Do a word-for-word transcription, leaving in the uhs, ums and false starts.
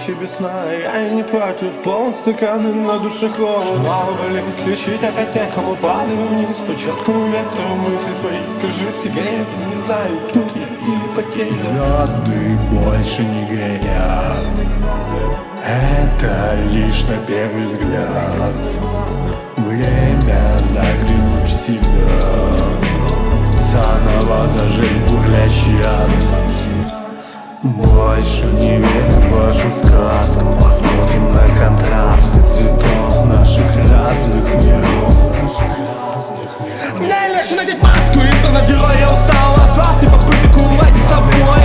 ночи без сна, я не против. Полон стаканы на душе холод. Мало болит, лечить опять некому. Падаю вниз по четкому ветру. Мысли свои скажи себе, ты не знаю, тут я или потерян. Звезды больше не горят, это лишь на первый взгляд. Время заглянуть в себя, заново зажечь бурлящий ад. Больше не верю в вашу сказку. Посмотрим на контрасты цветов наших разных миров. Мне легче надеть маску, интернет-герой, я устал от вас и попыток уладить с собой.